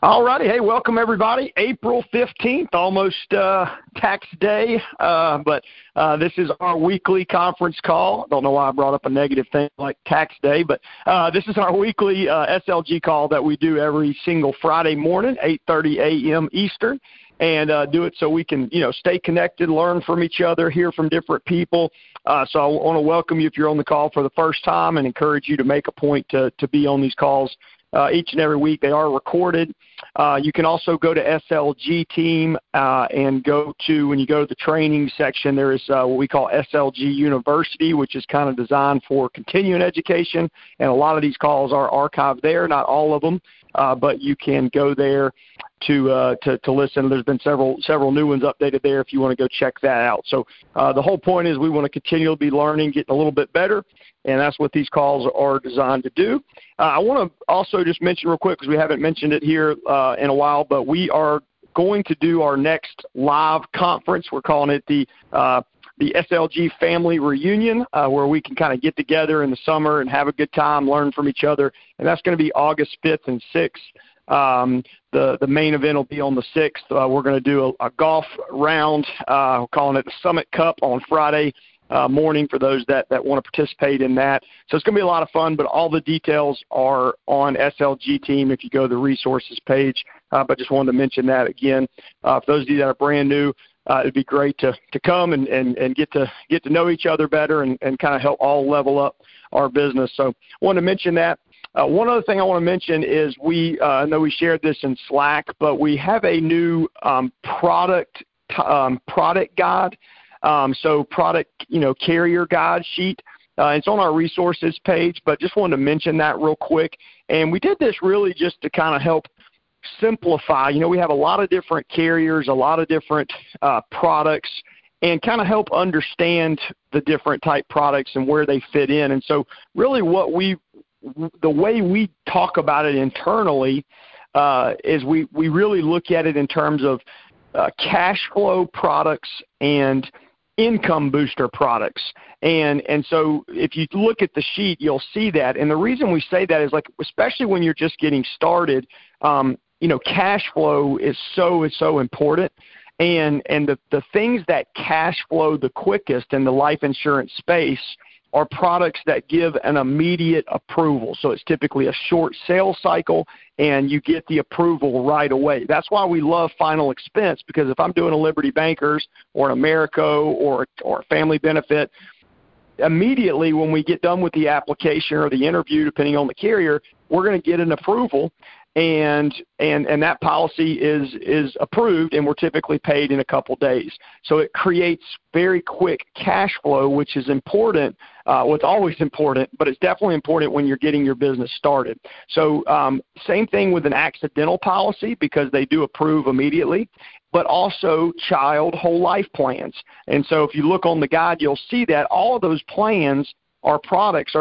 All righty. Hey, welcome everybody. April 15th, almost tax day, but this is our weekly conference call. I don't know why I brought up a negative thing like tax day, but this is our weekly SLG call that we do every single Friday morning, 8:30 a.m. Eastern, and do it so we can, stay connected, learn from each other, hear from different people. So I want to welcome you if you're on the call for the first time and encourage you to make a point to be on these calls each and every week. They are recorded. You can also go to SLG Team and when you go to the training section, there is what we call SLG University, which is kind of designed for continuing education. And a lot of these calls are archived there, not all of them, but you can go there to listen. There's been several new ones updated there if you want to go check that out. So the whole point is we want to continue to be learning, getting a little bit better, and that's what these calls are designed to do. I want to also just mention real quick, because we haven't mentioned it here in a while, but we are going to do our next live conference. We're calling it the SLG Family Reunion, where we can kind of get together in the summer and have a good time, learn from each other, and that's going to be August 5th and 6th. The main event will be on the 6th. We're going to do a golf round, we're calling it the Summit Cup on Friday morning for those that want to participate in that. So it's going to be a lot of fun, but all the details are on SLG Team if you go to the resources page. But just wanted to mention that again. For those of you that are brand new, it'd be great to come and get to know each other better and kind of help all level up our business. So wanted to mention that. One other thing I want to mention is I know we shared this in Slack, but we have a new product guide. So product, carrier guide sheet. It's on our resources page, but just wanted to mention that real quick. And we did this really just to kind of help simplify. We have a lot of different carriers, a lot of different products, and kind of help understand the different type products and where they fit in. And so really the way we talk about it internally is we really look at it in terms of cash flow products and income booster products. And so if you look at the sheet, you'll see that. And the reason we say that is, like, especially when you're just getting started, cash flow is so important. And the things that cash flow the quickest in the life insurance space are products that give an immediate approval. So it's typically a short sales cycle, and you get the approval right away. That's why we love final expense, because if I'm doing a Liberty Bankers or an Americo or a family benefit, immediately when we get done with the application or the interview, depending on the carrier, we're going to get an approval, and that policy is approved, and we're typically paid in a couple days. So it creates very quick cash flow, which is important. It's always important, but it's definitely important when you're getting your business started. So same thing with an accidental policy, because they do approve immediately, but also child whole life plans. And so if you look on the guide, you'll see that all of those plans are products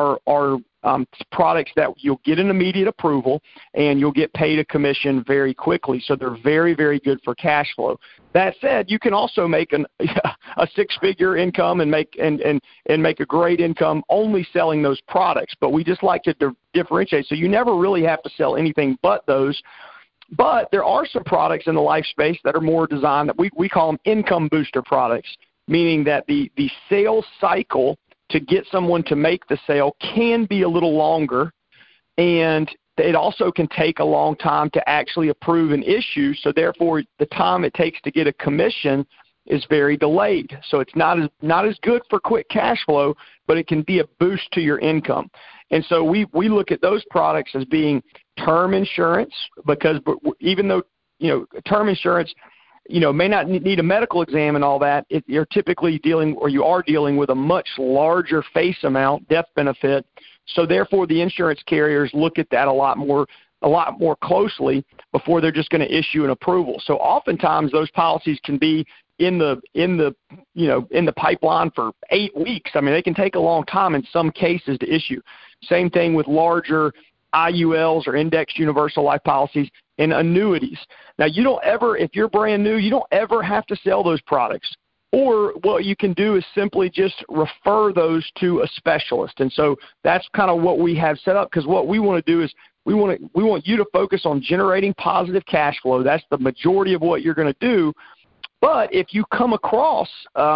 products that you'll get an immediate approval, and you'll get paid a commission very quickly. So they're very, very good for cash flow. That said, you can also make a six-figure income and make a great income only selling those products. But we just like to differentiate. So you never really have to sell anything but those. But there are some products in the life space that are more designed, that we call them income booster products, meaning that the sales cycle to get someone to make the sale can be a little longer, and it also can take a long time to actually approve an issue. So therefore, the time it takes to get a commission is very delayed. So it's not as good for quick cash flow, but it can be a boost to your income. And so we look at those products as being term insurance, because even though term insurance may not need a medical exam and all that, you're typically dealing with a much larger face amount, death benefit. So therefore, the insurance carriers look at that a lot more closely before they're just going to issue an approval. So oftentimes those policies can be in the pipeline for 8 weeks. I mean, they can take a long time in some cases to issue. Same thing with larger IULs or indexed universal life policies and annuities. Now, if you're brand new, you don't ever have to sell those products. Or what you can do is simply just refer those to a specialist. And so that's kind of what we have set up, because what we want to do is We want you to focus on generating positive cash flow. That's the majority of what you're going to do. But if you come across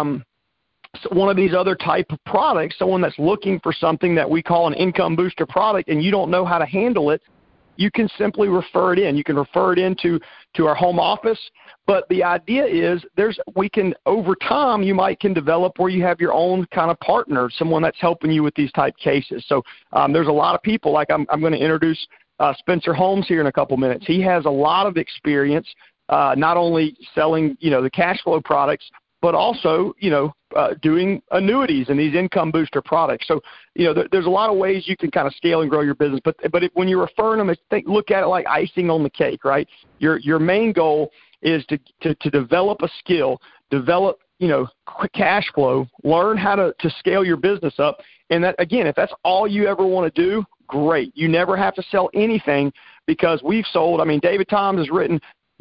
one of these other type of products, someone that's looking for something that we call an income booster product, and you don't know how to handle it, you can simply refer it in. You can refer it into our home office. But the idea is we can, over time, you can develop where you have your own kind of partner, someone that's helping you with these type cases. So there's a lot of people, like I'm going to introduce Spencer Holmes here in a couple minutes. He has a lot of experience, not only selling, the cash flow products, but also, doing annuities and these income booster products. So, there's a lot of ways you can kind of scale and grow your business. But when you're referring them, look at it like icing on the cake, right? Your main goal is to develop a skill, develop, cash flow, learn how to scale your business up. And that, again, if that's all you ever want to do, great. You never have to sell anything, because we've sold, David Toms has written,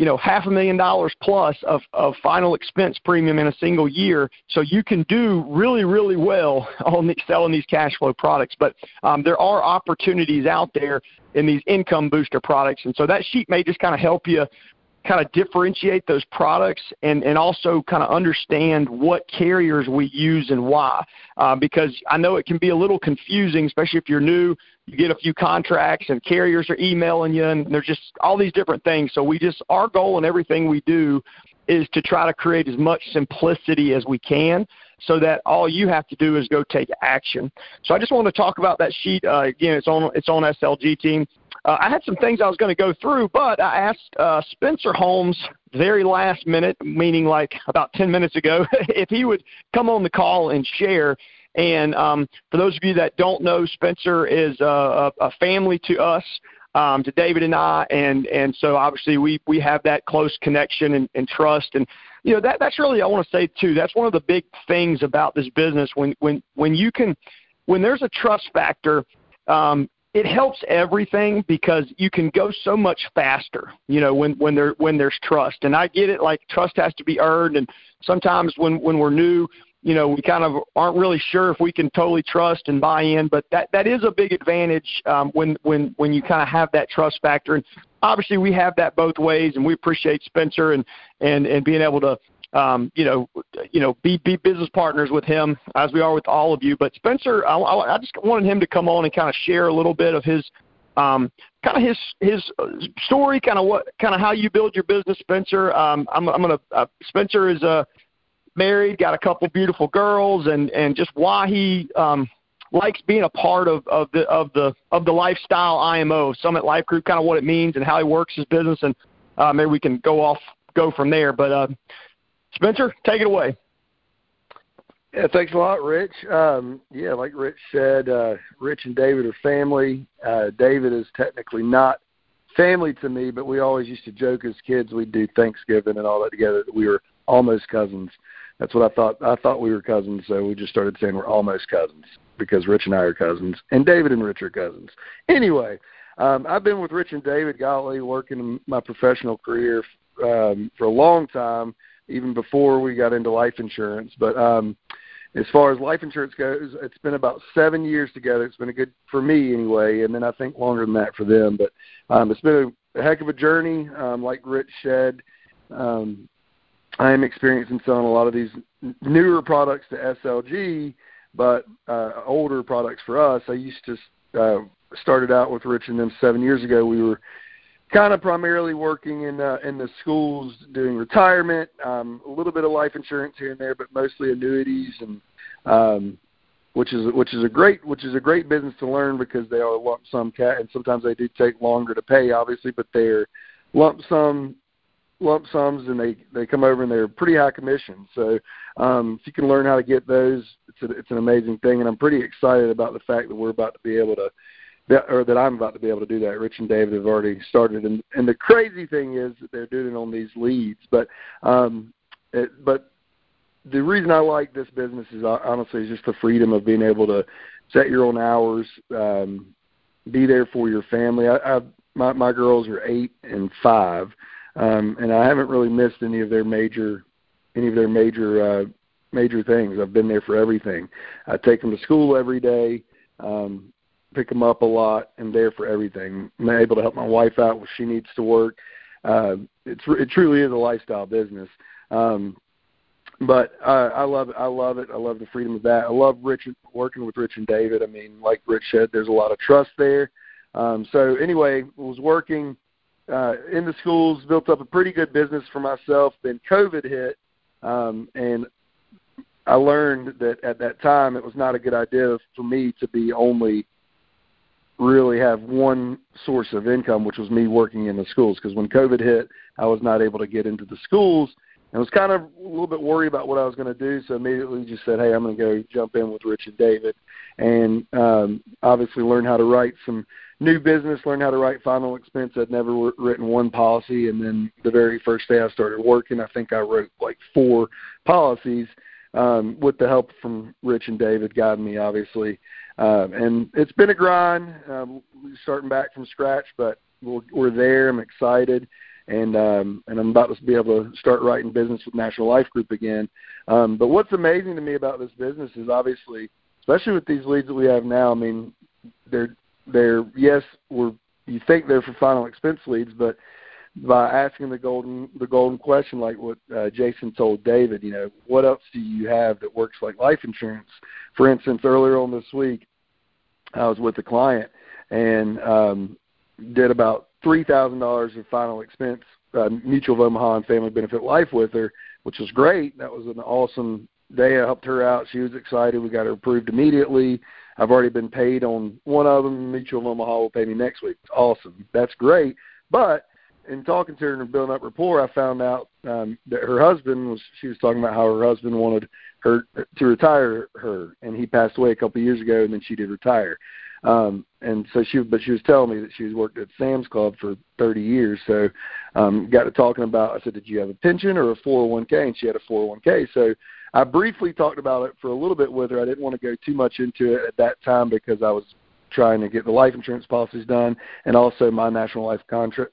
$500,000 plus of final expense premium in a single year. So you can do really, really well on selling these cash flow products. But there are opportunities out there in these income booster products. And so that sheet may just kind of help you kind of differentiate those products and also kind of understand what carriers we use and why. Because I know it can be a little confusing, especially if you're new. You get a few contracts and carriers are emailing you, and there's just all these different things. So our goal in everything we do is to try to create as much simplicity as we can, so that all you have to do is go take action. So I just want to talk about that sheet. Again, it's on SLG Team. I had some things I was going to go through, but I asked Spencer Holmes very last minute, meaning like about 10 minutes ago, if he would come on the call and share. And for those of you that don't know, Spencer is a family to us, to David and I, and so obviously we have that close connection and trust. And that's really, I want to say too, that's one of the big things about this business. When there's a trust factor, it helps everything, because you can go so much faster, when there's trust. And I get it, like trust has to be earned. And sometimes when we're new, we kind of aren't really sure if we can totally trust and buy in, but that is a big advantage when you kind of have that trust factor. And obviously we have that both ways, and we appreciate Spencer and being able to be business partners with him, as we are with all of you. But Spencer, I just wanted him to come on and kind of share a little bit of his his story, kind of how you build your business, Spencer. Spencer is married, got a couple beautiful girls, and just why he likes being a part of the lifestyle IMO Summit Life Group, kind of what it means and how he works his business, and maybe we can go from there. But Spencer, take it away. Yeah, thanks a lot, Rich. Like Rich said, Rich and David are family. David is technically not family to me, but we always used to joke as kids we'd do Thanksgiving and all that together, that we were almost cousins. That's what I thought. I thought we were cousins, so we just started saying we're almost cousins, because Rich and I are cousins, and David and Rich are cousins. Anyway, I've been with Rich and David, working in my professional career for a long time, even before we got into life insurance. But as far as life insurance goes, it's been about 7 years together. It's been a good, for me anyway, and then I think longer than that for them. But it's been a heck of a journey. Like Rich said, I am experiencing selling a lot of these newer products to SLG, but older products for us. I used to started out with Rich and them 7 years ago. We were kind of primarily working in the schools doing retirement, a little bit of life insurance here and there, but mostly annuities, and which is a great business to learn, because they are lump sum and sometimes they do take longer to pay, obviously, but they're lump sums, and they come over and they're pretty high commission. So if you can learn how to get those, it's an amazing thing, and I'm pretty excited about the fact that we're about to be able to. That I'm about to be able to do that. Rich and David have already started, and the crazy thing is that they're doing it on these leads. But the reason I like this business is honestly just the freedom of being able to set your own hours, be there for your family. My girls are 8 and 5, and I haven't really missed any of their major things. I've been there for everything. I take them to school every day. pick them up a lot, and there for everything. I'm able to help my wife out when she needs to work. It truly is a lifestyle business. But I love it. I love it. I love the freedom of that. I love working with Rich and David. I mean, like Rich said, there's a lot of trust there. So anyway, was working in the schools, built up a pretty good business for myself. Then COVID hit, and I learned that at that time it was not a good idea for me to be only really have one source of income, which was me working in the schools. Because when COVID hit, I was not able to get into the schools. I was kind of a little bit worried about what I was going to do, so immediately just said, hey, I'm going to go jump in with Rich and David, and obviously learn how to write some new business, learn how to write final expense. I'd never written one policy, and then the very first day I started working, I think I wrote like 4 policies with the help from Rich and David guiding me, obviously. And it's been a grind, starting back from scratch, but we're there. I'm excited. And I'm about to be able to start writing business with National Life Group again. But what's amazing to me about this business is obviously, especially with these leads that we have now, I mean, they're yes, you think they're for final expense leads, but by asking the golden question, like what Jason told David, what else do you have that works like life insurance? For instance, earlier on this week, I was with a client and did about $3,000 of final expense, Mutual of Omaha and Family Benefit Life with her, which was great. That was an awesome day. I helped her out. She was excited. We got her approved immediately. I've already been paid on one of them. Mutual of Omaha will pay me next week. It's awesome. That's great. But in talking to her and building up rapport, I found out that her husband she was talking about how her husband wanted her to retire her, and he passed away a couple of years ago, and then she did retire. And so she was telling me that she's worked at Sam's Club for 30 years. So, got to talking about, I said, did you have a pension or a 401k? And she had a 401k. So I briefly talked about it for a little bit with her. I didn't want to go too much into it at that time because I was trying to get the life insurance policies done. And also my National Life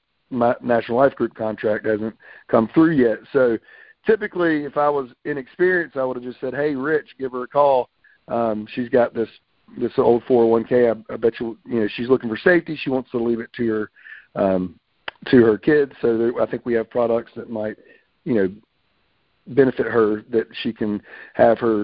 Group contract hasn't come through yet. So typically if I was inexperienced, I would have just said, hey, Rich, give her a call. She's got this old 401k. I bet she's looking for safety. She wants to leave it to her kids. So I think we have products that might, benefit her, that she can have her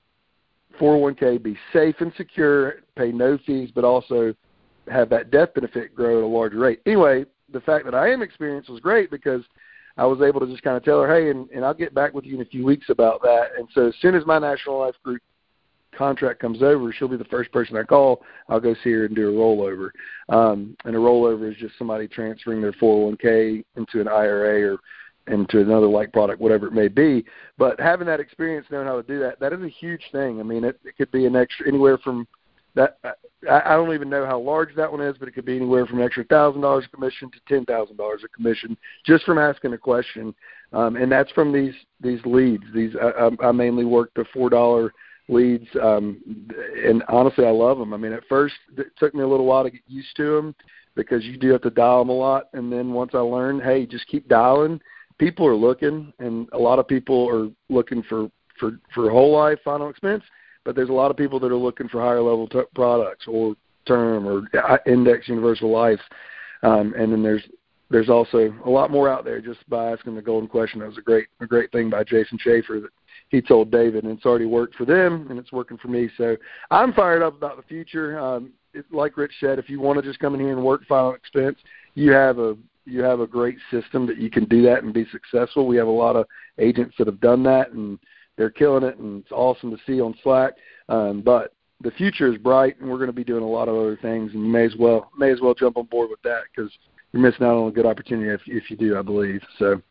401k be safe and secure, pay no fees, but also have that death benefit grow at a larger rate. Anyway, the fact that I am experienced was great because I was able to just kind of tell her, hey, and I'll get back with you in a few weeks about that. And so as soon as my National Life Group contract comes over, she'll be the first person I call. I'll go see her and do a rollover. And a rollover is just somebody transferring their 401k into an IRA or into another like product, whatever it may be. But having that experience, knowing how to do that is a huge thing. I mean, it could be an extra anywhere from that. I don't even know how large that one is, but it could be anywhere from an extra $1,000 commission to $10,000 a commission just from asking a question. And that's from these leads. I mainly work the $4 leads, and honestly, I love them. I mean, at first, it took me a little while to get used to them because you do have to dial them a lot. And then once I learned, hey, just keep dialing. People are looking, and a lot of people are looking for whole life final expense, but there's a lot of people that are looking for higher level products or term or index universal life. And then there's also a lot more out there just by asking the golden question. That was a great thing by Jason Schaefer that he told David, and it's already worked for them, and it's working for me. So I'm fired up about the future. Like Rich said, if you want to just come in here and work final expense, you have a great system that you can do that and be successful. We have a lot of agents that have done that, and they're killing it, and it's awesome to see on Slack. But the future is bright, and we're going to be doing a lot of other things, and you may as well jump on board with that because you're missing out on a good opportunity if you do, I believe. So.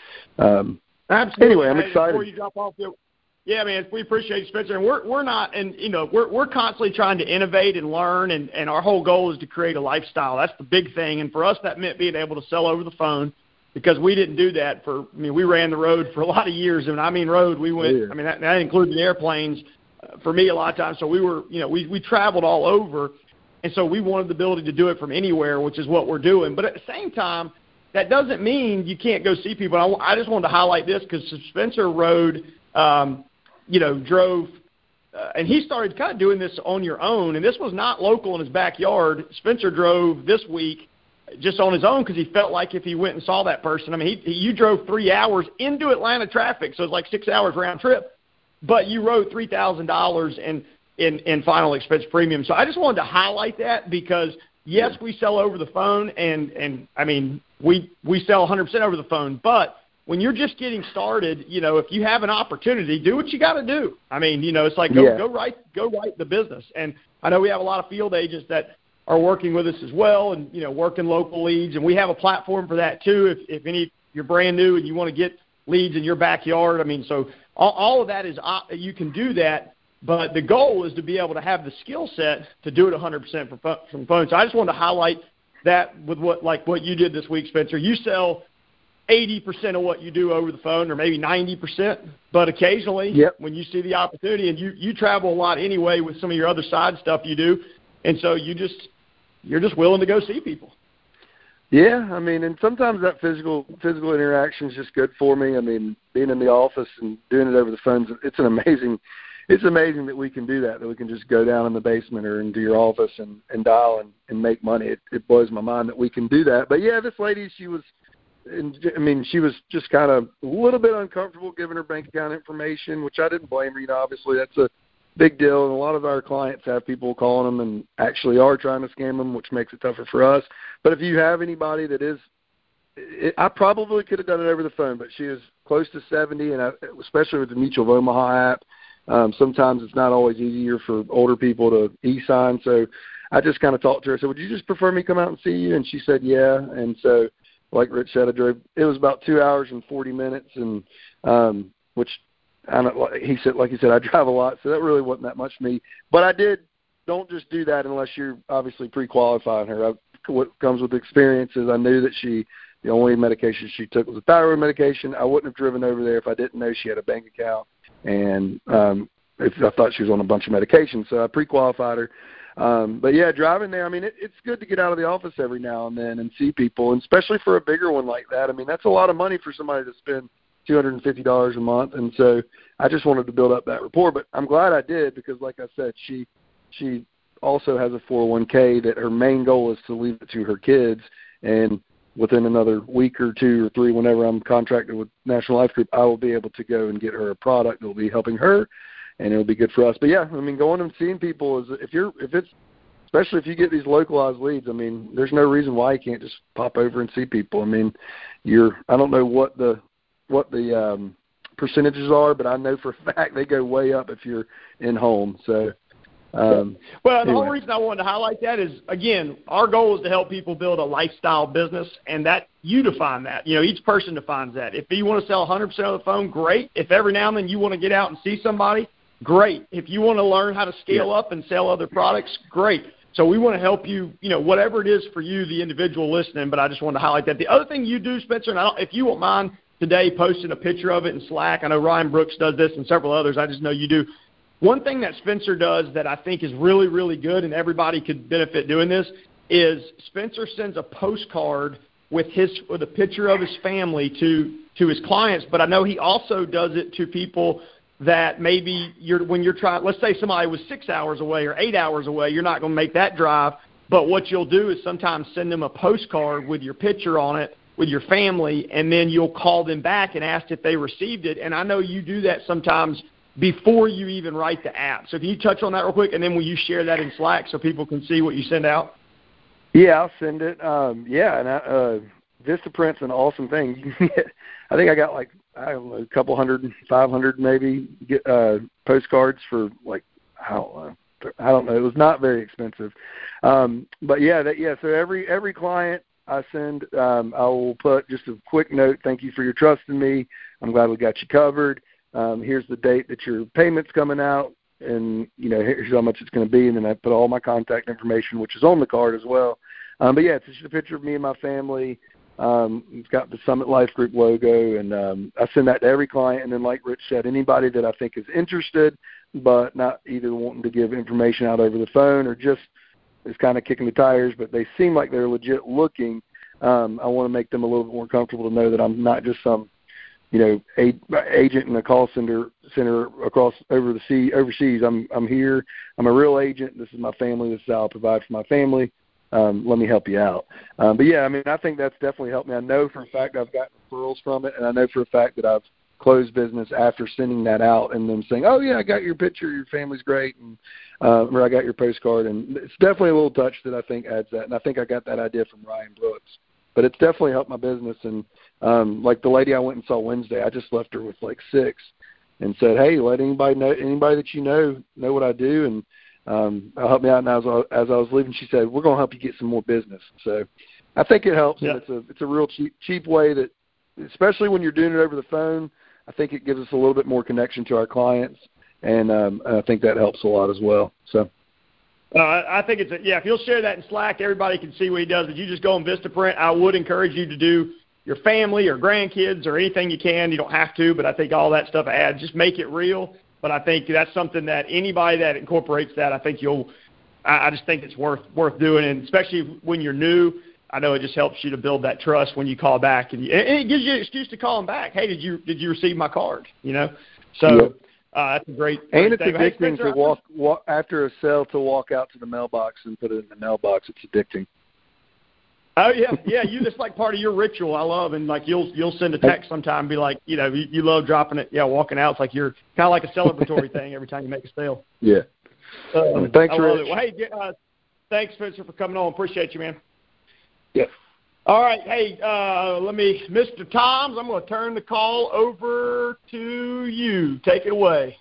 Absolutely. Anyway, I'm excited. Before you drop off, yeah, man, we appreciate you, Spencer. And we're not, and we're constantly trying to innovate and learn, and our whole goal is to create a lifestyle. That's the big thing. And for us, that meant being able to sell over the phone because we didn't do that we ran the road for a lot of years. And I mean road, we went. Yeah. I mean that included airplanes for me a lot of times. So we were, we traveled all over, and so we wanted the ability to do it from anywhere, which is what we're doing. But at the same time, that doesn't mean you can't go see people. I just wanted to highlight this because Spencer drove and he started kind of doing this on your own, and this was not local in his backyard. Spencer drove this week just on his own because he felt like if he went and saw that person, I mean, you drove 3 hours into Atlanta traffic, so it's like 6 hours round trip, but you wrote $3,000 in final expense premium. So I just wanted to highlight that because, yes, we sell over the phone, and I mean, we sell 100% over the phone, but when you're just getting started, if you have an opportunity, do what you got to do. I mean, it's like go write the business. And I know we have a lot of field agents that are working with us as well, and working local leads, and we have a platform for that too. If you're brand new and you want to get leads in your backyard, I mean, so all of that is you can do that. But the goal is to be able to have the skill set to do it 100% from phone. So I just wanted to highlight that with what you did this week, Spencer. You sell 80% of what you do over the phone, or maybe 90%, but occasionally when you see the opportunity, and you travel a lot anyway with some of your other side stuff you do, and so you're just willing to go see people. Yeah, I mean, and sometimes that physical interaction is just good for me. I mean, being in the office and doing it over the phone, it's amazing that we can do that we can just go down in the basement or into your office and dial and make money. It blows my mind that we can do that. But yeah, this lady, she was just kind of a little bit uncomfortable giving her bank account information, which I didn't blame her. Obviously, that's a big deal, and a lot of our clients have people calling them and actually are trying to scam them, which makes it tougher for us. But if you have anybody that is, I probably could have done it over the phone, but she is close to 70, and especially with the Mutual of Omaha app, sometimes it's not always easier for older people to e-sign. So I just kind of talked to her. I said, would you just prefer me come out and see you? And she said, yeah. And so, like Rich said, it was about 2 hours and 40 minutes, and which like he said, I drive a lot, so that really wasn't that much to me. But don't just do that unless you're obviously pre-qualifying her. What comes with experience is I knew that the only medication she took was a thyroid medication. I wouldn't have driven over there if I didn't know she had a bank account, and if I thought she was on a bunch of medications. So I pre-qualified her. But yeah, driving there, I mean, it's good to get out of the office every now and then and see people, and especially for a bigger one like that. I mean, that's a lot of money for somebody to spend $250 a month. And so I just wanted to build up that rapport, but I'm glad I did, because like I said, she also has a 401k that her main goal is to leave it to her kids. And within another week or 2 or 3, whenever I'm contracted with National Life Group, I will be able to go and get her a product that will be helping her, and it'll be good for us. But yeah, I mean, going and seeing people is, especially if you get these localized leads, I mean, there's no reason why you can't just pop over and see people. I mean, I don't know what the percentages are, but I know for a fact they go way up if you're in home. So, the whole reason I wanted to highlight that is, again, our goal is to help people build a lifestyle business, and that you define that. Each person defines that. If you want to sell 100% of the phone, great. If every now and then you want to get out and see somebody, great. If you want to learn how to scale up and sell other products, great. So we want to help you, whatever it is for you, the individual listening, but I just wanted to highlight that. The other thing you do, Spencer, and if you won't mind today posting a picture of it in Slack, I know Ryan Brooks does this and several others, I just know you do. One thing that Spencer does that I think is really, really good, and everybody could benefit doing this, is Spencer sends a postcard with a picture of his family to his clients, but I know he also does it to people that maybe when you're trying, let's say somebody was 6 hours away or 8 hours away, you're not going to make that drive, but what you'll do is sometimes send them a postcard with your picture on it with your family, and then you'll call them back and ask if they received it. And I know you do that sometimes before you even write the app. So can you touch on that real quick, and then will you share that in Slack so people can see what you send out? Yeah, I'll send it. And Vistaprint's an awesome thing. You can get, I think I got like, I don't know, a couple hundred, 500 maybe, postcards for like, I don't know. It was not very expensive. But so every client I send, I will put just a quick note. Thank you for your trust in me. I'm glad we got you covered. Here's the date that your payment's coming out, and here's how much it's going to be. And then I put all my contact information, which is on the card as well. But yeah, it's just a picture of me and my family. It's got the Summit Life Group logo, and I send that to every client. And then, like Rich said, anybody that I think is interested but not either wanting to give information out over the phone or just is kind of kicking the tires, but they seem like they're legit looking, I want to make them a little bit more comfortable to know that I'm not just some agent in a call center overseas. I'm here. I'm a real agent. This is my family. This is how I provide for my family. Let me help you out. But yeah, I mean, I think that's definitely helped me. I know for a fact I've gotten referrals from it, and I know for a fact that I've closed business after sending that out and them saying, "Oh yeah, I got your picture. Your family's great," and or I got your postcard. And it's definitely a little touch that I think adds that. And I think I got that idea from Ryan Brooks. But it's definitely helped my business. And like the lady I went and saw Wednesday, I just left her with like 6 and said, "Hey, let anybody that you know what I do, and help me out." And as I was leaving, she said, "We're going to help you get some more business." So I think it helps. Yeah. And it's a real cheap way that, especially when you're doing it over the phone, I think it gives us a little bit more connection to our clients, and I think that helps a lot as well. So. I think if you'll share that in Slack, everybody can see what he does. If you just go on Vistaprint, I would encourage you to do your family or grandkids or anything you can. You don't have to, but I think all that stuff adds. Just make it real. But I think that's something that anybody that incorporates that, I think I just think it's worth doing, and especially when you're new. I know it just helps you to build that trust when you call back, and it gives you an excuse to call them back. Hey, did you receive my card? So. Yep. That's a great and it's thing. addicting to walk after a sale to walk out to the mailbox and put it in the mailbox. It's addicting. Oh yeah. You just like part of your ritual. I love, and like you'll send a text sometime, and be like, you love dropping it. Yeah, walking out. It's like you're kind of like a celebratory thing every time you make a sale. Yeah. Thanks, Rich. Well, hey, thanks, Spencer, for coming on. Appreciate you, man. Yeah. All right. Hey, Mr. Toms, I'm going to turn the call over to you. Take it away.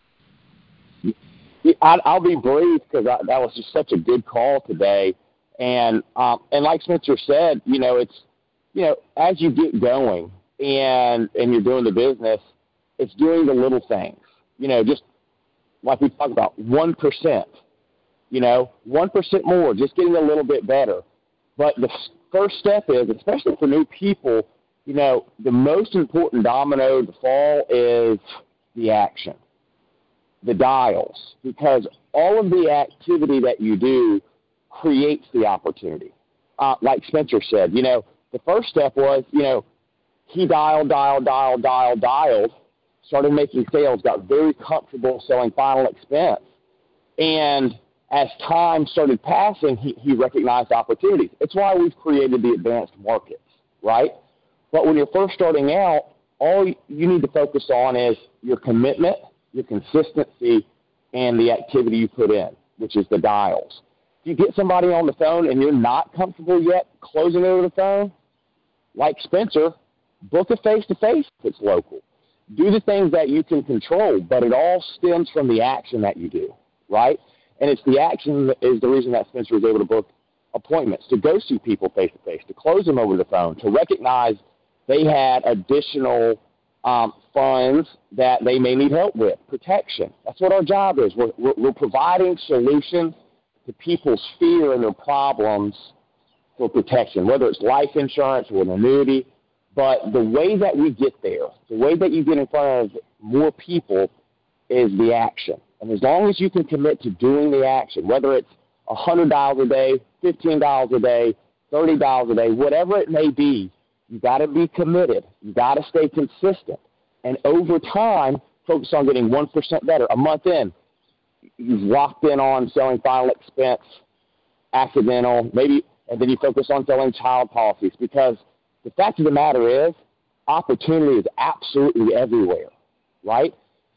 I'll be brief because that was just such a good call today. And like Spencer said, it's, as you get going and you're doing the business, it's doing the little things, just like we talked about, 1%, 1% more, just getting a little bit better. But the first step is, especially for new people, the most important domino to fall is the action, the dials, because all of the activity that you do creates the opportunity. Like Spencer said, the first step was, he dialed, started making sales, got very comfortable selling final expense. And as time started passing, he recognized opportunities. It's why we've created the advanced markets, right? But when you're first starting out, all you need to focus on is your commitment, your consistency, and the activity you put in, which is the dials. If you get somebody on the phone and you're not comfortable yet closing over the phone, like Spencer, book a face-to-face if it's local. Do the things that you can control, but it all stems from the action that you do, right? And it's the action that is the reason that Spencer was able to book appointments, to go see people face-to-face, to close them over the phone, to recognize they had additional funds that they may need help with, protection. That's what our job is. We're providing solutions to people's fear and their problems for protection, whether it's life insurance or an annuity. But the way that we get there, the way that you get in front of more people is the action. And as long as you can commit to doing the action, whether it's $100 a day, $15 a day, $30 a day, whatever it may be, you got to be committed. You got to stay consistent. And over time, focus on getting 1% better. A month in, you've locked in on selling final expense, accidental, maybe, and then you focus on selling child policies, because the fact of the matter is opportunity is absolutely everywhere, right?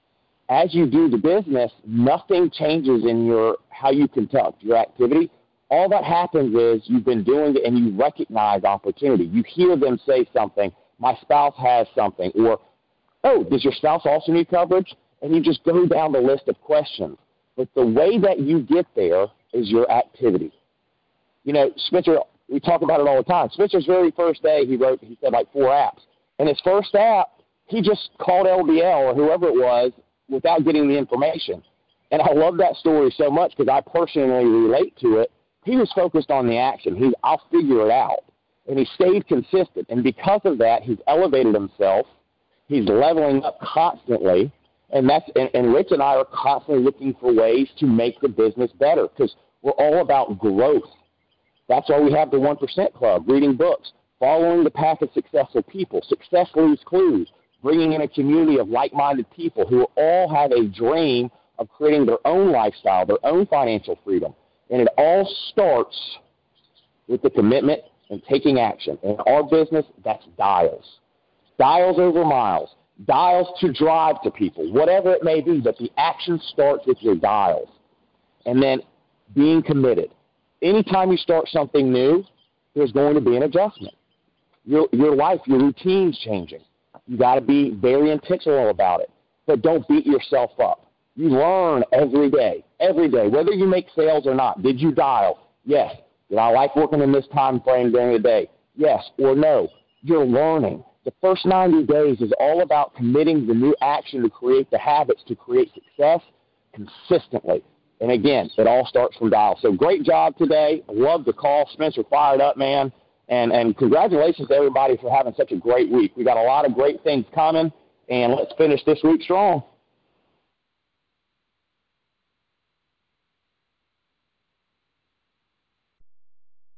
As you do the business, nothing changes in how you conduct your activity. All that happens is you've been doing it and you recognize opportunity. You hear them say something, my spouse has something, or, oh, does your spouse also need coverage? And you just go down the list of questions. But the way that you get there is your activity. Spencer, we talk about it all the time. Spencer's very first day, he said like 4 apps. And his first app, he just called LBL or whoever it was without getting the information. And I love that story so much because I personally relate to it. He was focused on the action. I'll figure it out. And he stayed consistent. And because of that, he's elevated himself. He's leveling up constantly. And Rich and I are constantly looking for ways to make the business better because we're all about growth. That's why we have the 1% Club, reading books, following the path of successful people. Success leaves clues. bringing in a community of like-minded people who all have a dream of creating their own lifestyle, their own financial freedom. And it all starts with the commitment and taking action. In our business, that's dials. Dials over miles. Dials to drive to people, whatever it may be, but the action starts with your dials. And then being committed. Anytime you start something new, there's going to be an adjustment. Your life, your routine's changing. You got to be very intentional about it. But don't beat yourself up. You learn every day, whether you make sales or not. Did you dial? Yes. Did I like working in this time frame during the day? Yes or no. You're learning. The first 90 days is all about committing the new action to create the habits to create success consistently. And again, it all starts from dial. So great job today. I love the call. Spencer, fired up, man. And congratulations to everybody for having such a great week. We got a lot of great things coming, and let's finish this week strong.